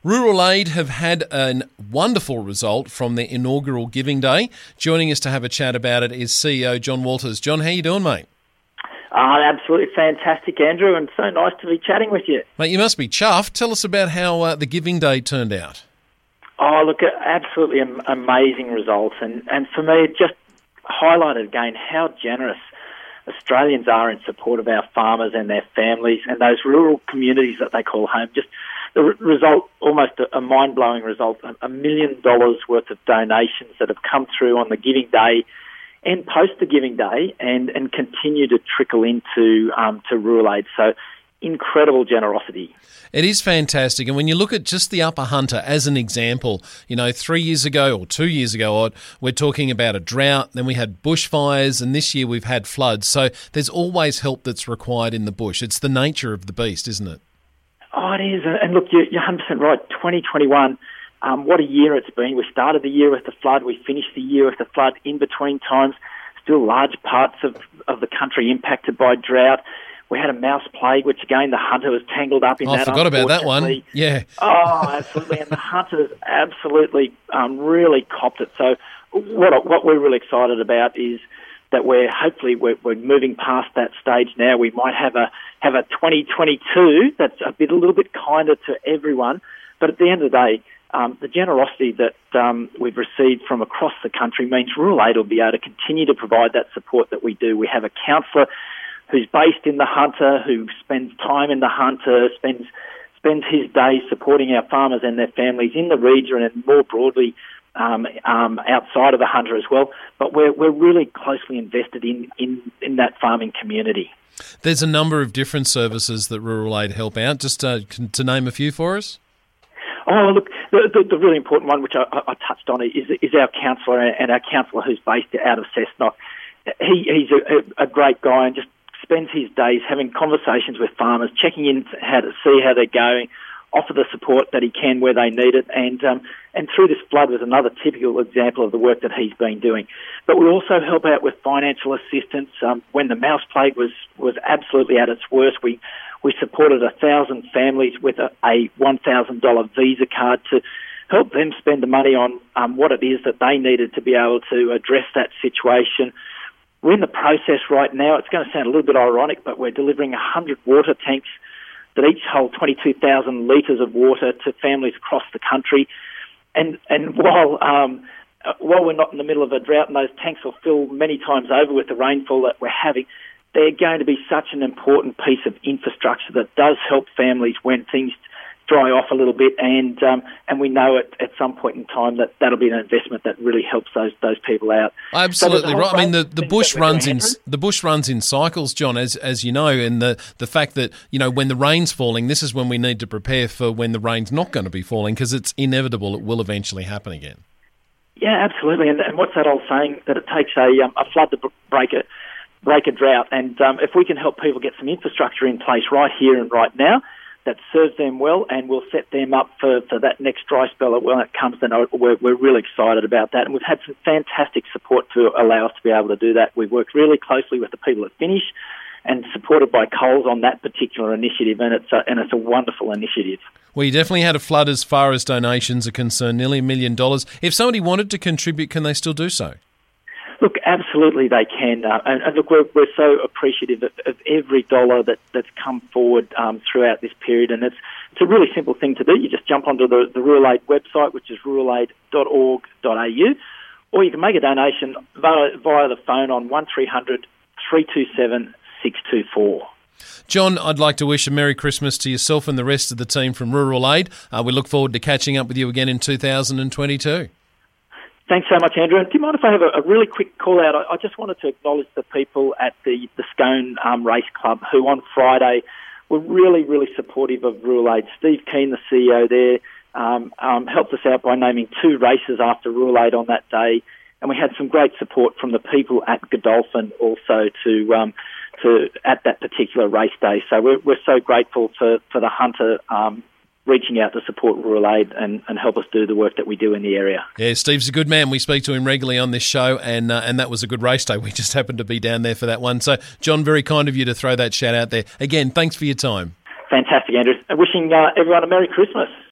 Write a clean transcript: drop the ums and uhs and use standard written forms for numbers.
Rural Aid have had a wonderful result from their inaugural Giving Day. Joining us to have a chat about it is CEO John Walters. John, how you doing, mate? Absolutely fantastic, Andrew, and so nice to be chatting with you. Mate, you must be chuffed. Tell us about how the Giving Day turned out. Oh, look, absolutely amazing results, and for me it just highlighted again how generous Australians are in support of our farmers and their families and those rural communities that they call home. Just the result, almost a mind-blowing result, $1 million worth of donations that have come through on the Giving Day and post the Giving Day and continue to trickle into to Rural Aid. So incredible generosity. It is fantastic. And when you look at just the Upper Hunter as an example, 3 years ago or 2 years ago, we're talking about a drought, then we had bushfires, and this year we've had floods. So there's always help that's required in the bush. It's the nature of the beast, isn't it? Oh, it is. And look, you're 100% right. 2021, what a year it's been. We started the year with the flood. We finished the year with the flood. In between times, still large parts of the country impacted by drought. We had a mouse plague, which again, the hunter was tangled up in that. I forgot about that one. Yeah. Oh, absolutely. And the hunters absolutely really copped it. So what we're really excited about is that we're moving past that stage now. We might have a 2022 that's a little bit kinder to everyone. But at the end of the day, the generosity that we've received from across the country means Rural Aid will be able to continue to provide that support that we do. We have a counsellor who's based in the Hunter, who spends time in the Hunter, spends his days supporting our farmers and their families in the region and more broadly outside of the Hunter as well. But we're really closely invested in that farming community. There's a number of different services that Rural Aid help out. Just to name a few for us. Oh, look, the really important one, which I touched on, is our counsellor, and our counsellor who's based out of Cessnock. He's a great guy and just spends his days having conversations with farmers, checking in to see how they're going, offer the support that he can where they need it, and through this flood was another typical example of the work that he's been doing. But we also help out with financial assistance. When the mouse plague was absolutely at its worst, we supported 1,000 families with a $1,000 Visa card to help them spend the money on what it is that they needed to be able to address that situation. We're in the process right now. It's going to sound a little bit ironic, but we're delivering 100 water tanks that each hold 22,000 litres of water to families across the country. And while we're not in the middle of a drought and those tanks will fill many times over with the rainfall that we're having, they're going to be such an important piece of infrastructure that does help families when things dry off a little bit, and we know at some point in time that'll be an investment that really helps those people out. Absolutely right. I mean, the bush runs in cycles, John, as you know, and the fact that when the rain's falling, this is when we need to prepare for when the rain's not going to be falling, because it's inevitable; it will eventually happen again. Yeah, absolutely. And what's that old saying that it takes a flood to break a drought, and if we can help people get some infrastructure in place right here and right now that serves them well and will set them up for that next dry spell when it comes, then we're really excited about that. And we've had some fantastic support to allow us to be able to do that. We've worked really closely with the people at Finish and supported by Coles on that particular initiative, and it's a wonderful initiative. Well, you definitely had a flood as far as donations are concerned, nearly $1 million. If somebody wanted to contribute, can they still do so? Look, absolutely they can. And look, we're so appreciative of every dollar that's come forward throughout this period. And it's a really simple thing to do. You just jump onto the Rural Aid website, which is ruralaid.org.au, or you can make a donation via the phone on 1300 327 624. John, I'd like to wish a Merry Christmas to yourself and the rest of the team from Rural Aid. We look forward to catching up with you again in 2022. Thanks so much, Andrew. And do you mind if I have a really quick call out? I just wanted to acknowledge the people at the Scone Race Club who on Friday were really, really supportive of Rural Aid. Steve Keane, the CEO there, helped us out by naming 2 races after Rural Aid on that day. And we had some great support from the people at Godolphin also to at that particular race day. So we're so grateful for the Hunter reaching out to support Rural Aid and help us do the work that we do in the area. Yeah, Steve's a good man. We speak to him regularly on this show, and that was a good race day. We just happened to be down there for that one. So, John, very kind of you to throw that shout out there. Again, thanks for your time. Fantastic, Andrew. Wishing everyone a Merry Christmas.